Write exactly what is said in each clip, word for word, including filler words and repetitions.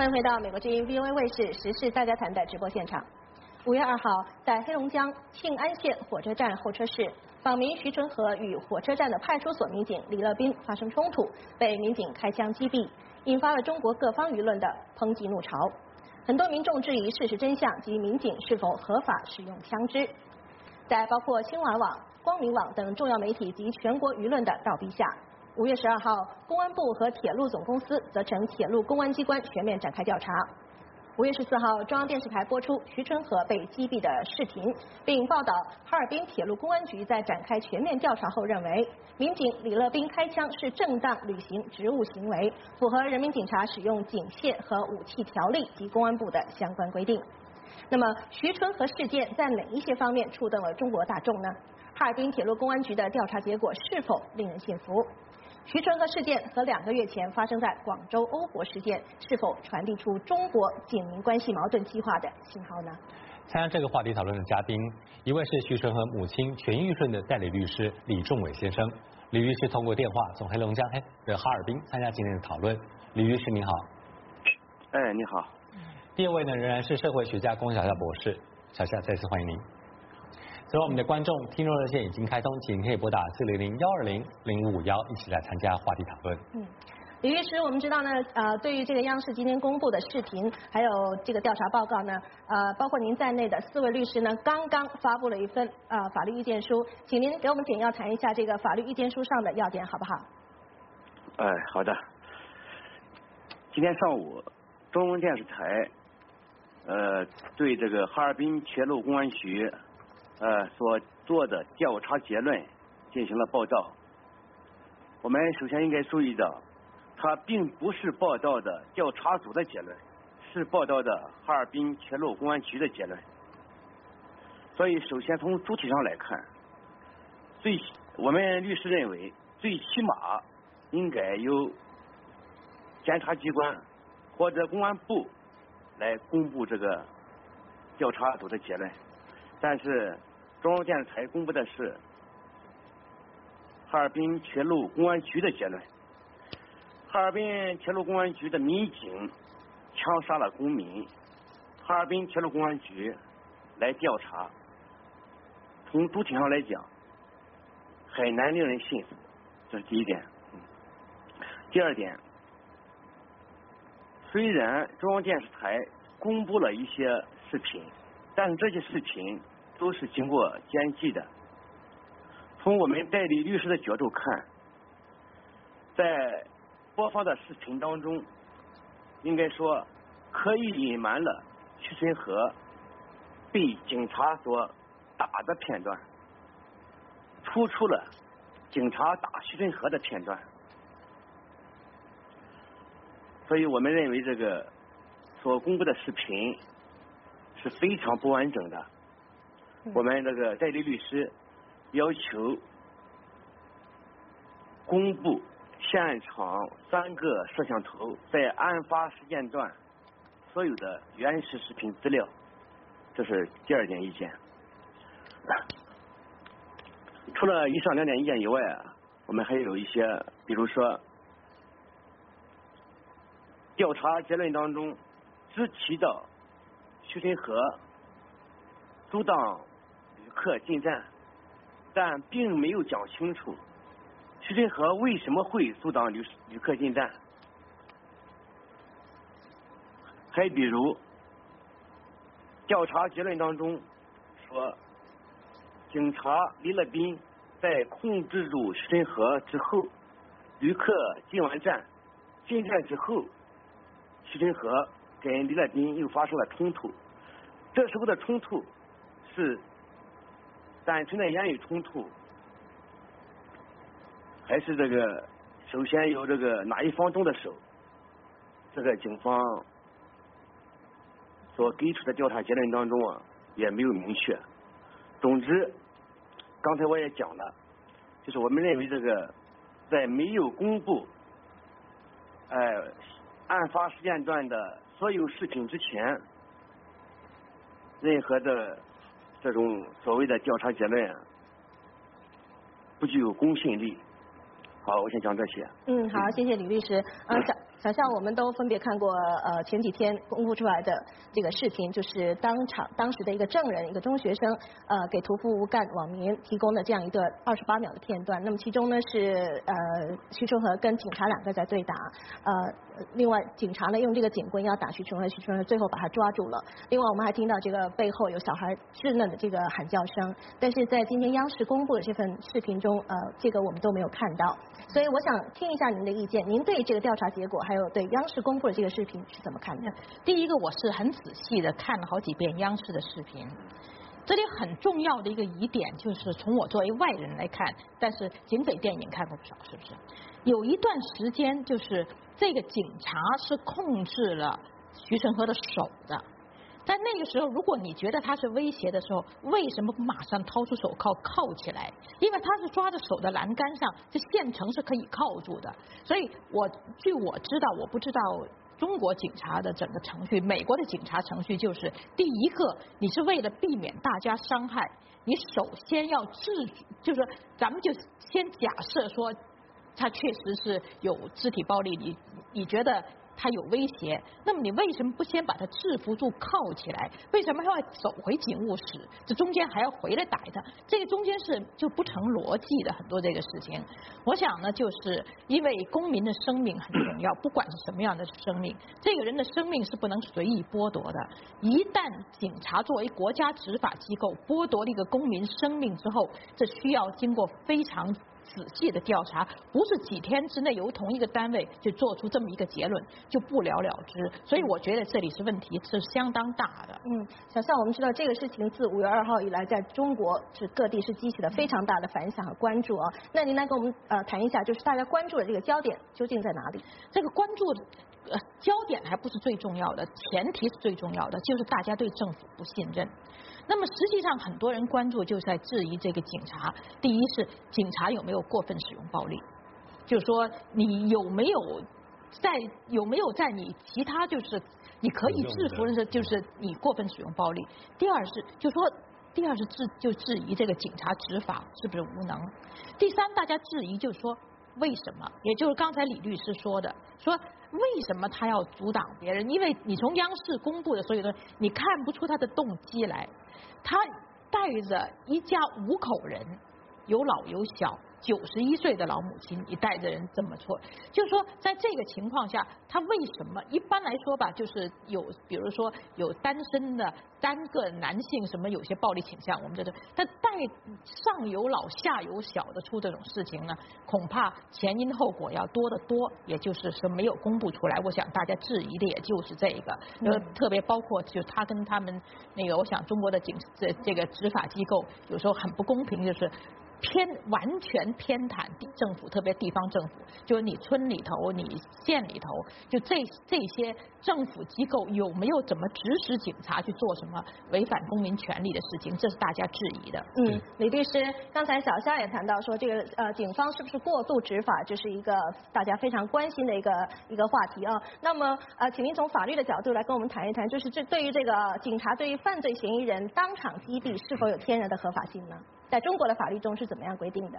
欢迎回到美国之音 V O A 卫视时事大家谈的直播现场。五月二号，在黑龙江庆安县火车站候车室，访民徐纯和与火车站的派出所民警李乐斌发生冲突，被民警开枪击毙，引发了中国各方舆论的抨击怒潮。很多民众质疑事实真相及民警是否合法使用枪支。在包括新华网、光明网等重要媒体及全国舆论的倒逼下，五月十二号，公安部和铁路总公司责成铁路公安机关全面展开调查。五月十四号，中央电视台播出徐春和被击毙的视频，并报道哈尔滨铁路公安局在展开全面调查后认为，民警李乐斌开枪是正当履行职务行为，符合人民警察使用警械和武器条例及公安部的相关规定。那么，徐春和事件在哪一些方面触动了中国大众呢？哈尔滨铁路公安局的调查结果是否令人信服？徐春和事件和两个月前发生在广州欧博事件是否传递出中国警民关系矛盾激化的信号呢？ 参加这个话题讨论的嘉宾，一位是徐纯和母亲全玉顺的代理律师李仲伟先生。李律师通过电话从黑龙江黑的哈尔滨参加今天的讨论。李律师您好。 哎，你好。 第二位呢仍然是社会学家龚小夏博士，小夏再次欢迎您。所以我们的观众听众热线已经开通，请可以拨打四零零幺二零零五五幺一起来参加话题讨论。 嗯，李律师，我们知道呢，呃，对于这个央视今天公布的视频，还有这个调查报告呢，呃，包括您在内的四位律师呢，刚刚发布了一份呃法律意见书，请您给我们简要谈一下这个法律意见书上的要点，好不好？ 哎，好的。今天上午，中央电视台呃对这个哈尔滨铁路公安局呃所做的调查结论进行了报道。我们首先应该注意到，它并不是报道的调查组的结论，是报道的哈尔滨铁路公安局的结论。所以，首先从主体上来看，最我们律师认为，最起码应该由检察机关或者公安部来公布这个调查组的结论，但是中央电视台公布的是哈尔滨铁路公安局的结论。哈尔滨铁路公安局的民警枪杀了公民，哈尔滨铁路公安局来调查，从主体上来讲很难令人信服，这是第一点。第二点，虽然中央电视台公布了一些视频，但是这些视频都是经过剪辑的。从我们代理律师的角度看，在播放的视频当中，应该说刻意隐瞒了徐春和被警察所打的片段，突出了警察打徐春和的片段。所以我们认为这个所公布的视频是非常不完整的。我们这个代理律师要求公布现场三个摄像头在案发时间段所有的原始视频资料，这是第二点意见。除了以上两点意见以外，我们还有一些，比如说调查结论当中只提到徐春和阻挡旅客进站，但并没有讲清楚徐春和为什么会阻挡旅旅客进站。还比如调查结论当中说，警察李乐斌在控制住徐春和之后，旅客进完站，进站之后，徐春和跟李乐斌又发生了冲突。这时候的冲突是单纯的言语冲突，还是这个首先有这个哪一方动的手？这个警方所给出的调查结论当中啊，也没有明确。总之，刚才我也讲了，就是我们认为这个在没有公布呃案发时间段的所有视频之前，任何的这种所谓的调查结论啊，不具有公信力。 好，我先讲这些。 嗯，好，谢谢李律师。呃，小小夏，我们都分别看过呃前几天公布出来的这个视频，就是当场当时的一个证人，一个中学生，呃，给屠夫吴干网民提供的这样一段二十八秒的片段。那么其中呢是呃徐春和跟警察两个在对打，呃，另外警察呢用这个警棍要打徐春和，徐春和最后把他抓住了。另外我们还听到这个背后有小孩稚嫩的这个喊叫声，但是在今天央视公布的这份视频中，呃，这个我们都没有看到。所以我想听一下您的意见，您对这个调查结果，还有对央视公布的这个视频是怎么看的？ 第一个，我是很仔细的看了好几遍央视的视频，这里很重要的一个疑点就是从我作为外人来看，但是警匪电影看过不少，是不是？有一段时间就是这个警察是控制了徐春和的手的。在那个时候，如果你觉得他是威胁的时候，为什么不马上掏出手铐铐起来？因为他是抓着手的栏杆上，这现成是可以铐住的。所以我据我知道，我不知道中国警察的整个程序，美国的警察程序就是第一个，你是为了避免大家伤害，你首先要制止，就是咱们就先假设说他确实是有肢体暴力，你你觉得他有威胁，那么你为什么不先把他制服住铐起来？为什么还要走回警务室？这中间还要回来逮他？这个中间是就不成逻辑的很多这个事情。我想呢，就是因为公民的生命很重要，不管是什么样的生命，这个人的生命是不能随意剥夺的。一旦警察作为国家执法机构剥夺了一个公民生命之后，这需要经过非常仔细的调查，不是几天之内由同一个单位就做出这么一个结论就不了了之，所以我觉得这里是问题是相当大的。 嗯，小夏，我们知道这个事情自五月二号以来，在中国是各地是激起了非常大的反响和关注啊。那您来跟我们呃谈一下，就是大家关注的这个焦点究竟在哪里？ 这个关注呃焦点还不是最重要的，前提是最重要的，就是大家对政府不信任。那么实际上很多人关注就是在质疑这个警察，第一是警察有没有过分使用暴力，就是说你有没有在有没有在你其他就是你可以制服的时候，就是你过分使用暴力。第二是就是说第二是质就质疑这个警察执法是不是无能。第三，大家质疑就是说为什么，也就是刚才李律师说的，说为什么他要阻挡别人？因为你从央视公布的所有的，你看不出他的动机来。他带着一家五口人，有老有小，九十一岁的老母亲，你带着人这么做，就是说在这个情况下，他为什么一般来说吧，就是有比如说有单身的单个男性什么有些暴力倾向，我们觉得他带上有老下有小的出这种事情呢，恐怕前因后果要多得多，也就是说没有公布出来。我想大家质疑的也就是这个，呃，特别包括就他跟他们那个，我想中国的警这这个执法机构有时候很不公平，就是偏完全偏袒地政府，特别地方政府，就是你村里头、你县里头，就这这些政府机构有没有怎么指使警察去做什么违反公民权利的事情，这是大家质疑的。 嗯，李律师，刚才小夏也谈到说，这个呃警方是不是过度执法，这是一个大家非常关心的一个一个话题啊。那么呃，请您从法律的角度来跟我们谈一谈，就是这对于这个警察对于犯罪嫌疑人当场击毙是否有天然的合法性呢？在中国的法律中是怎么样规定的？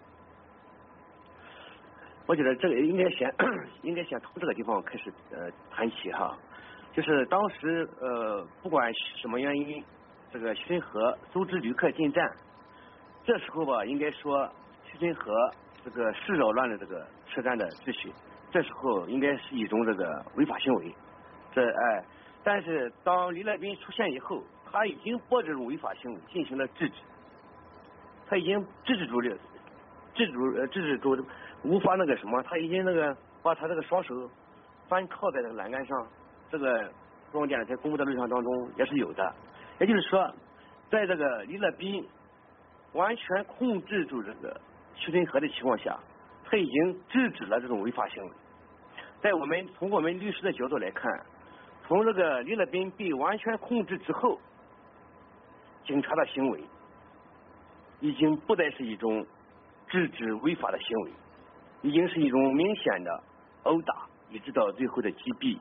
我觉得这个应该先应该先从这个地方开始呃谈起哈，就是当时呃不管什么原因，这个徐春和阻止旅客进站，这时候吧应该说徐春和这个是扰乱了这个车站的秩序，这时候应该是一种这个违法行为，这哎，但是当李乐斌出现以后，他已经把这种违法行为进行了制止。他已经制止住了，制止住呃制止住无法那个什么，他已经那个把他这个双手反靠在这个栏杆上，这个中央电视台公布的录像当中也是有的。也就是说，在这个李乐斌完全控制住这个徐春和的情况下，他已经制止了这种违法行为。在我们从我们律师的角度来看，从这个李乐斌被完全控制之后，警察的行为已经不再是一种制止违法的行为，已经是一种明显的殴打，一直到最后的击毙。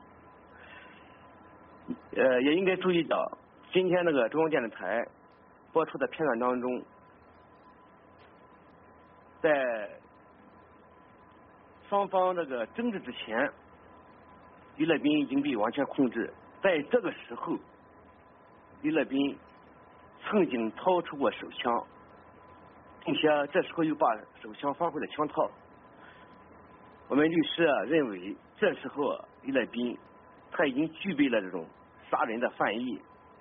呃，也应该注意到，今天那个中央电视台播出的片段当中，在双方这个争执之前，李乐斌已经被完全控制。在这个时候，李乐斌曾经掏出过手枪，并且这时候又把手枪放回了枪套。我们律师啊认为，这时候李乐斌他已经具备了这种杀人的犯意。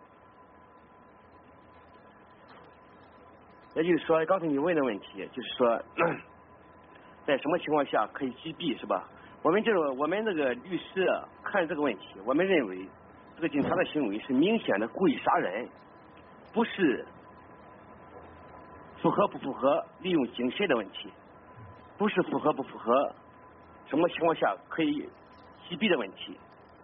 也就是说，刚才你问的问题，就是说，在什么情况下可以击毙，是吧？我们这个我们这个律师啊看这个问题，我们认为这个警察的行为是明显的故意杀人，不是符合不符合利用警械的问题，不是符合不符合什么情况下可以击毙的问题。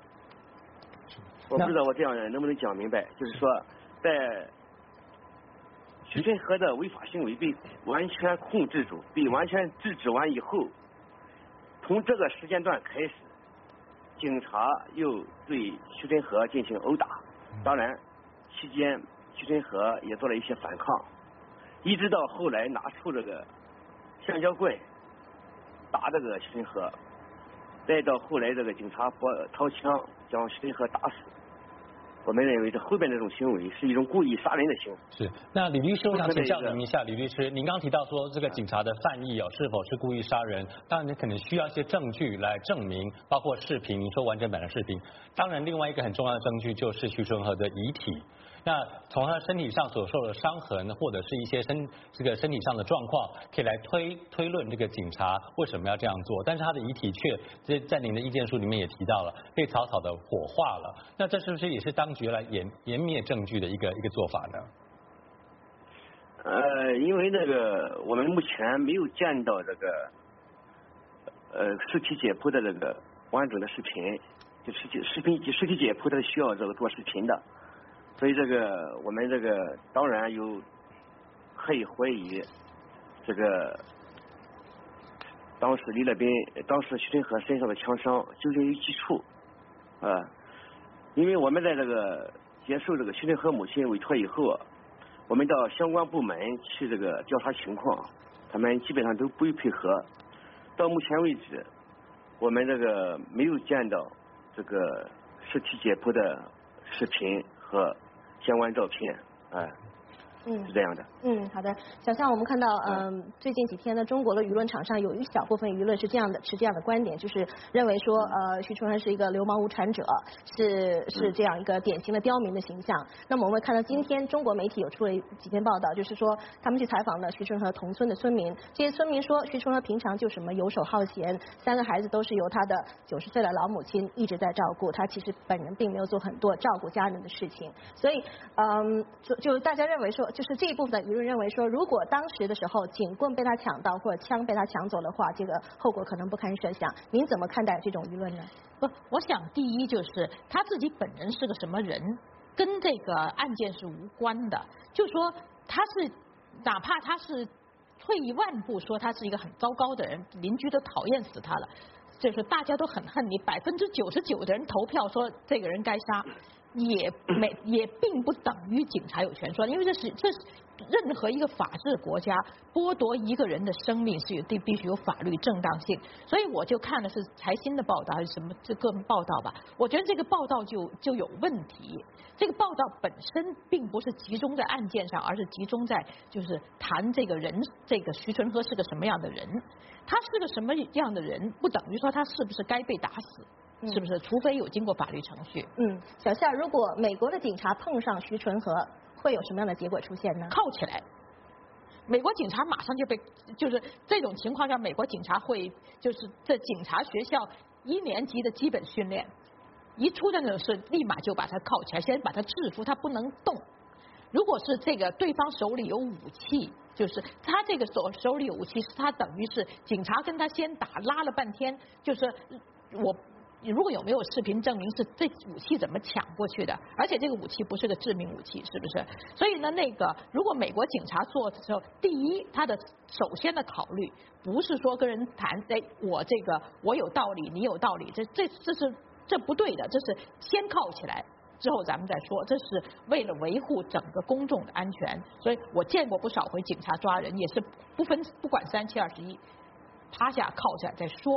我不知道我这样能不能讲明白，就是说，在徐春河的违法行为被完全控制住，被完全制止完以后，从这个时间段开始，警察又对徐春河进行殴打。当然，期间徐春河也做了一些反抗，一直到后来拿出这个橡胶棍打这个徐春河，再到后来这个警察拨掏枪将徐春河打死。我们认为这后边这种行为是一种故意杀人的行为。 是，那李律师，我想请教您一下，李律师，您刚提到说这个警察的犯意哦，是否是故意杀人？当然，你可能需要一些证据来证明，包括视频，您说完整版的视频。当然，另外一个很重要的证据就是徐春河的遗体。那从他身体上所受的伤痕，或者是一些身这个身体上的状况，可以来推推论这个警察为什么要这样做。但是他的遗体却在在您的意见书里面也提到了，被草草的火化了。那这是不是也是当局来湮湮灭证据的一个一个做法呢？ 呃，因为那个我们目前没有见到这个呃尸体解剖的这个完整的视频，就尸体视频尸体解剖它需要这个做视频的。所以这个我们这个当然有可以怀疑这个当时李乐斌当时徐春河身上的枪伤究竟有几处啊？因为我们在这个接受这个徐春河母亲委托以后，我们到相关部门去这个调查情况，他们基本上都不予配合。到目前为止，我们这个没有见到这个尸体解剖的视频和相关照片，哎，嗯，是这样的。 嗯，好的，小夏，我们看到，嗯，最近几天呢，中国的舆论场上有一小部分舆论是这样的，持这样的观点，就是认为说，呃，徐春河是一个流氓无产者，是是这样一个典型的刁民的形象。那么我们看到今天中国媒体有出了几篇报道，就是说他们去采访了徐春河同村的村民，这些村民说徐春河平常就什么游手好闲，三个孩子都是由他的九十岁的老母亲一直在照顾，他其实本人并没有做很多照顾家人的事情，所以，嗯，就就大家认为说，就是这一部分的舆论认为说，如果当时的时候警棍被他抢到或者枪被他抢走的话，这个后果可能不堪设想。您怎么看待这种舆论呢？ 不，我想第一就是他自己本人是个什么人，跟这个案件是无关的。就说他是，哪怕他是退一万步说他是一个很糟糕的人，邻居都讨厌死他了，就是大家都很恨你，百分之九十九的人投票说这个人该杀。也没也并不等于警察有权说，因为这是这是任何一个法治国家剥夺一个人的生命是有必必须有法律正当性，所以我就看的是财新的报道还是什么这个报道吧，我觉得这个报道就就有问题。这个报道本身并不是集中在案件上，而是集中在就是谈这个人，这个徐春河是个什么样的人，他是个什么样的人，不等于说他是不是该被打死。是不是？除非有经过法律程序。 嗯，小夏，如果美国的警察碰上徐春河，会有什么样的结果出现呢？ 铐起来，美国警察马上就被，就是这种情况下，美国警察会就是在警察学校一年级的基本训练，一出现这种事，立马就把他铐起来，先把他制服，他不能动。如果是这个对方手里有武器，就是他这个手手里有武器，是他等于是警察跟他先打拉了半天，就是我。如果有没有视频证明是这武器怎么抢过去的？而且这个武器不是个致命武器，是不是？所以呢，那个如果美国警察做的时候，第一，他的首先的考虑不是说跟人谈，哎，我这个我有道理，你有道理，这这这是这不对的，这是先铐起来。之后咱们再说，这是为了维护整个公众的安全。所以我见过不少回警察抓人，也是不分不管三七二十一。趴下铐下再说，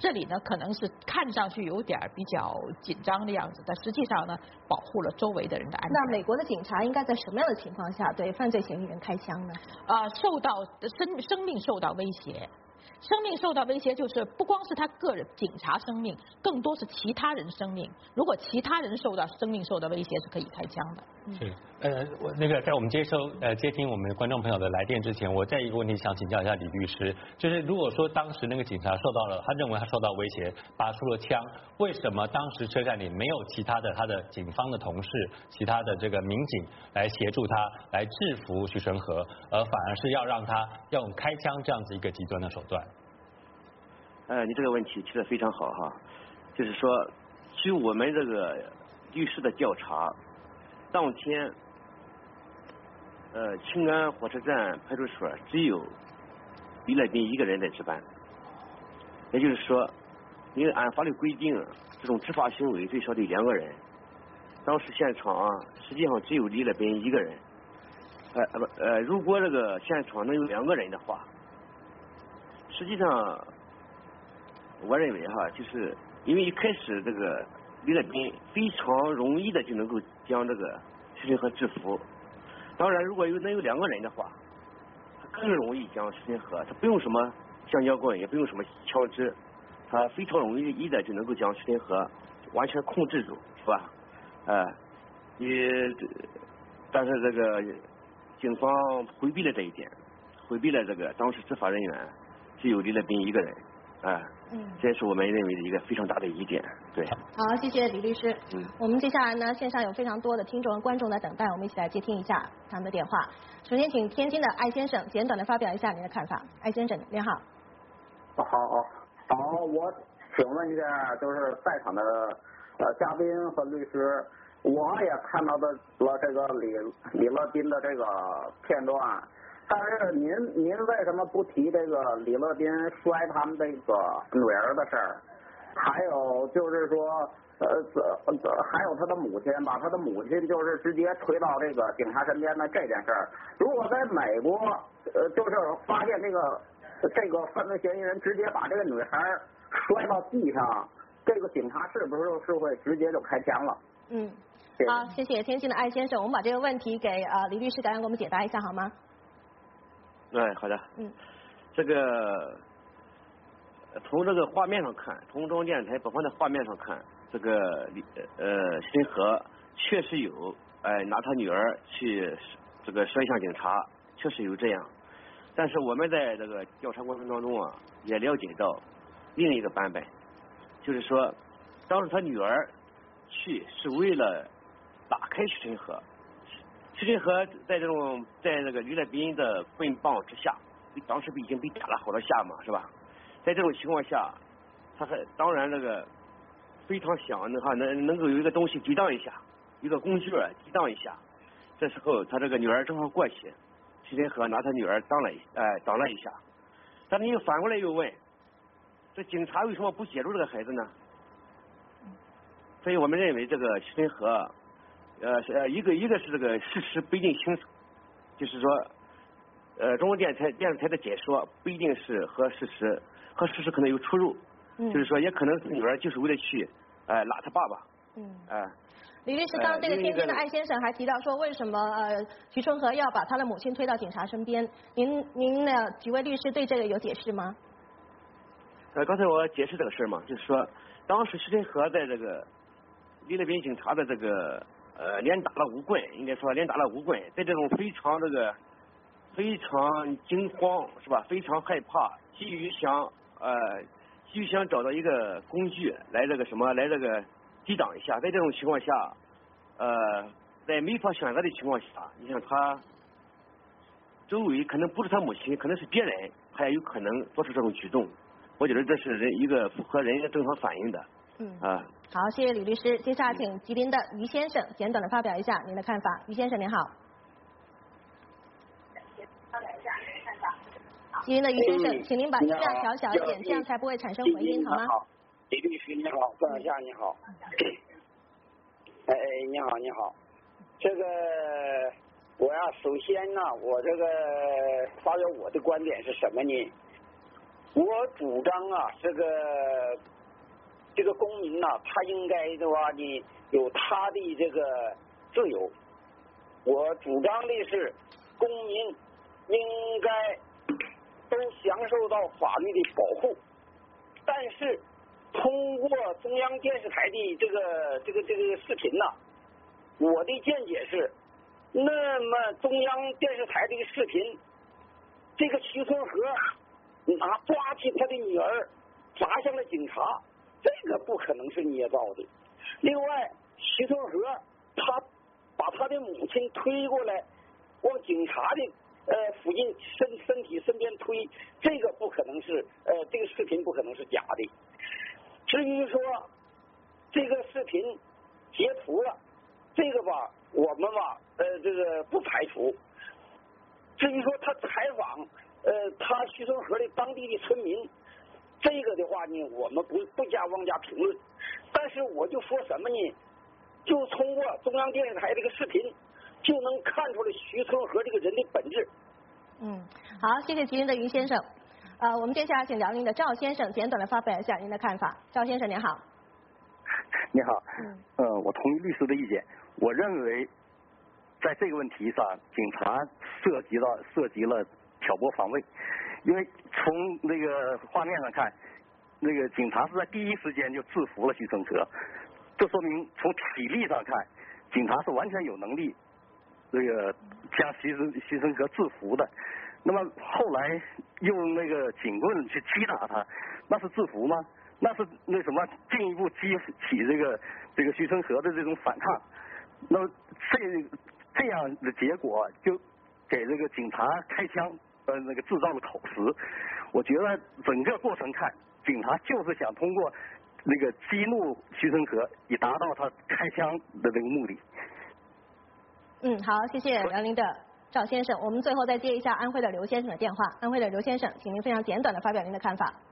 这里呢可能是看上去有点比较紧张的样子，但实际上呢保护了周围的人的安全。 那美国的警察应该在什么样的情况下对犯罪嫌疑人开枪呢？ 啊、呃，受到生生命受到威胁。生命受到威胁，就是不光是他个人警察生命，更多是其他人生命。如果其他人受到生命受到威胁，是可以开枪的。 是，呃，我那个在我们接收呃接听我们观众朋友的来电之前，我再一个问题想请教一下李律师，就是如果说当时那个警察受到了，他认为他受到威胁，拔出了枪，为什么当时车站里没有其他的他的警方的同事、其他的这个民警来协助他来制服徐春和，而反而是要让他用开枪这样子一个极端的手段？ 呃，你这个问题提得非常好哈，就是说，据我们这个律师的调查，当天，呃，庆安火车站派出所只有李乐斌一个人在值班，也就是说，因为按法律规定，这种执法行为最少得两个人，当时现场啊，实际上只有李乐斌一个人，呃呃不呃，如果这个现场能有两个人的话，实际上。我认为哈，就是因为一开始这个李乐斌非常容易的就能够将这个徐春和制服。当然，如果有能有两个人的话，他更容易将徐春和，他不用什么橡胶棍，也不用什么枪支，他非常容易的就能够将徐春和完全控制住，是吧？呃，也，但是这个警方回避了这一点，回避了这个当时执法人员只有李乐斌一个人。啊，嗯，这是我们认为的一个非常大的疑点，对。 好，谢谢李律师。 嗯， 我们接下来呢，线上有非常多的听众和观众在等待，我们一起来接听一下他们的电话。首先，请天津的艾先生简短的发表一下您的看法。艾先生，您好。 好，好，我请问一下，就是在场的呃嘉宾和律师，我也看到的了这个李李乐斌的这个片段。但是您您为什么不提这个李乐斌摔他们这个女儿的事儿？还有就是说，呃，呃，还有他的母亲把他的母亲就是直接推到这个警察身边的这件事儿。如果在美国，呃，就是发现这个这个犯罪嫌疑人直接把这个女孩摔到地上，这个警察是不是是会直接就开枪了？ 嗯，好，谢谢天津的艾先生，我们把这个问题给呃李律师赶紧给我们解答一下好吗？ 哎，好的。嗯，这个从这个画面上看，从中央电视台播放的画面上看，这个呃徐春和确实有哎拿他女儿去这个摔向警察，确实有这样。但是我们在这个调查过程当中啊，也了解到另一个版本，就是说当时他女儿去是为了打开徐春和。徐春和在这种在这个李乐斌的棍棒之下，当时已经被打了好多下嘛，是吧？在这种情况下，他还当然这个非常想能哈能能够有一个东西抵挡一下，一个工具抵挡一下。这时候他这个女儿正好过去，徐春和拿他女儿挡了哎、呃、挡了一下。但是你又反过来又问，这警察为什么不接住这个孩子呢？所以我们认为这个徐春和。呃，呃，一个一个是这个事实不一定清楚，就是说，呃，中国电视台电视台的解说不一定是和事实和事实可能有出入，嗯，就是说也可能是女儿就是为了去，呃，拉他爸爸，嗯，哎、呃。 李律师，刚刚这个天津的艾先生还提到说，为什么呃徐春和要把他的母亲推到警察身边？您您的几位律师对这个有解释吗？ 呃，刚才我解释这个事儿嘛，就是说，当时徐春和在这个李乐斌警察的这个。呃，连打了五棍，应该说连打了五棍，在这种非常这个非常惊慌是吧？非常害怕，急于想呃急于想找到一个工具来这个什么来这个抵挡一下。在这种情况下，呃，在没法选择的情况下，你像他周围可能不是他母亲，可能是别人，他也有可能做出这种举动。我觉得这是人一个符合人的正常反应的。嗯啊。 好，谢谢李律师。接下来请吉林的于先生简短的发表一下您的看法。于先生您好。吉林的于先生，嗯、请您把音量调小一点，这样才不会产生回音，好吗？ 好，李律师你好，段小夏你好。哎，你好你好，这个我呀，首先呢，我这个发表我的观点是什么呢？ 我主张啊，这个这个公民呐、啊，他应该的话呢，有他的这个自由。我主张的是，公民应该都享受到法律的保护。但是，通过中央电视台的这个这个这个视频呐、啊，我的见解是，那么中央电视台这个视频，这个徐春和拿抓起他的女儿砸向了警察，这个不可能是捏造的。另外，徐春和他把他的母亲推过来，往警察的呃附近身身体身边推，这个不可能是呃这个视频不可能是假的。至于说这个视频截图了，这个吧我们吧呃这个不排除。至于说他采访呃他徐春和的当地的村民，这个的话呢我们不不加妄加评论。但是我就说什么呢？就通过中央电视台这个视频，就能看出来徐春和这个人的本质。 嗯，好，谢谢吉林的于先生。呃，我们接下来请辽宁的赵先生简短的发表一下您的看法。赵先生您好。 你好。嗯。呃，我同意律师的意见。我认为，在这个问题上，警察涉及到涉及了挑拨防卫，因为从那个画面上看，那个警察是在第一时间就制服了徐春和。这说明从体力上看，警察是完全有能力这个将徐春徐春和制服的。那么后来用那个警棍去击打他，那是制服吗？那是那什么进一步激起这个这个徐春和的这种反抗。那么这这样的结果就给这个警察开枪呃那个制造了口实。我觉得整个过程看，警察就是想通过那个激怒徐春和，以达到他开枪的这个目的。 嗯，好，谢谢辽宁的赵先生。我们最后再接一下安徽的刘先生的电话。安徽的刘先生，请您非常简短的发表您的看法。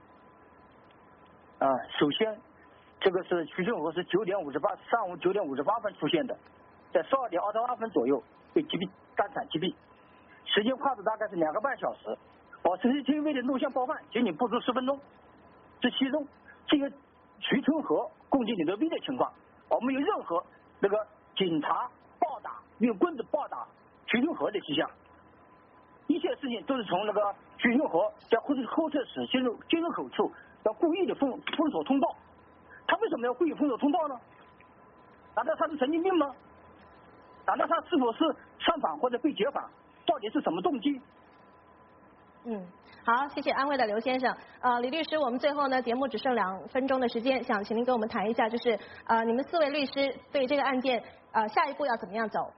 啊，首先，这个是徐春和是九点五十八，上午九点五十八分出现的，在十二点二十二分左右被击毙，当场击毙，时间跨度大概是两个半小时，保持 C C T V 的录像播放仅仅不足十分钟。这其中，这个徐春和攻击李德斌的情况，我们有任何那个警察暴打用棍子暴打徐春和的迹象，一切事情都是从那个徐春和在候候车室进入进入口处要故意的封封锁通道，他为什么要故意封锁通道呢？难道他是神经病吗？难道他是否是上访或者被解访？到底是什么动机？ 嗯，好，谢谢安徽的刘先生。呃，李律师，我们最后呢，节目只剩两分钟的时间，想请您跟我们谈一下，就是呃，你们四位律师对这个案件呃下一步要怎么样走？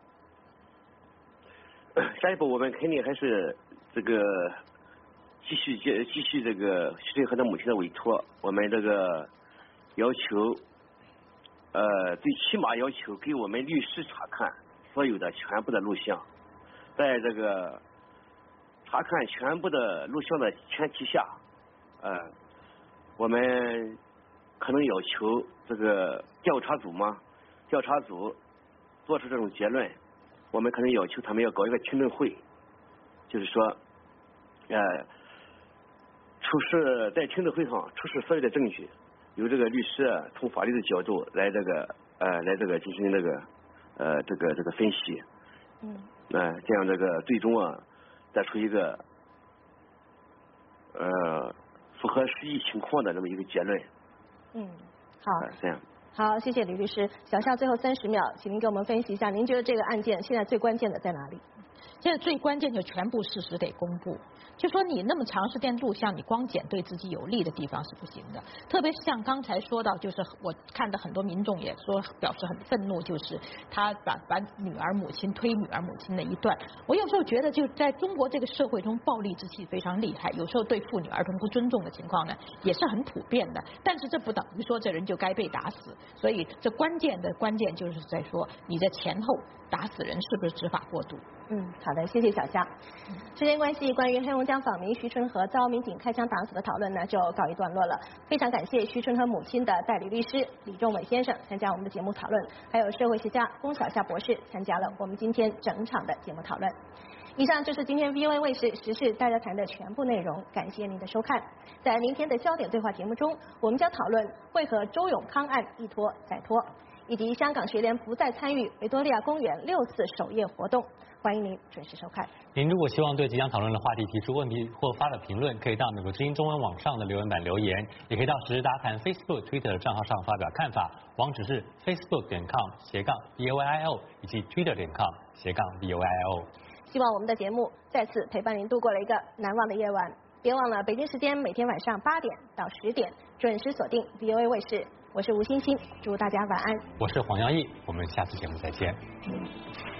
下一步我们肯定还是这个继续继继续这个徐春和他母亲的委托，我们这个要求呃最起码要求给我们律师查看所有的全部的录像，在这个查看全部的录像的前提下，呃，我们可能要求这个调查组嘛，调查组做出这种结论，我们可能要求他们要搞一个听证会，就是说，呃，出示在听证会上出示所有的证据，由这个律师从法律的角度来这个呃来这个进行这个呃这个这个分析， 嗯， 呃，这样这个最终啊。得出一个呃符合实际情况的这么一个结论。 嗯，好， 啊、这样。 好，谢谢李律师。小夏最后三十秒，请您给我们分析一下，您觉得这个案件现在最关键的在哪里？ 现在最关键就全部事实得公布。就说你那么长时间录像，你光剪对自己有利的地方是不行的。特别是像刚才说到，就是我看到很多民众也说表示很愤怒，就是他把把女儿母亲推女儿母亲那一段。我有时候觉得，就在中国这个社会中，暴力之气非常厉害，有时候对妇女儿童不尊重的情况呢，也是很普遍的。但是这不等于说这人就该被打死。所以这关键的关键就是在说你的前后打死人是不是执法过度。 嗯，好的，谢谢小夏。时间关系，关于黑龙江访民徐春和遭民警开枪打死的讨论呢，就告一段落了。非常感谢徐春和母亲的代理律师李仲伟先生参加我们的节目讨论，还有社会学家龚小夏博士参加了我们今天整场的节目讨论。 以上就是今天 V O A 卫视时事大家谈的全部内容，感谢您的收看。在明天的焦点对话节目中，我们将讨论为何周永康案一拖再拖，以及香港学联不再参与维多利亚公园六次首页活动。欢迎您准时收看。 您如果希望对即将讨论的话题提出问题或发表评论，可以到美国之音中文网上的留言板留言，也可以到时事大谈 Facebook、Twitter 账号上发表看法，网址是 facebook 点 com 斜杠 V O I O 以及 Twitter 点 com 斜杠 V O I O。 希望我们的节目再次陪伴您度过了一个难忘的夜晚。别忘了北京时间每天晚上八点到十点准时锁定 V O A 卫视。我是吴欣欣，祝大家晚安。 我是黄耀义，我们下次节目再见。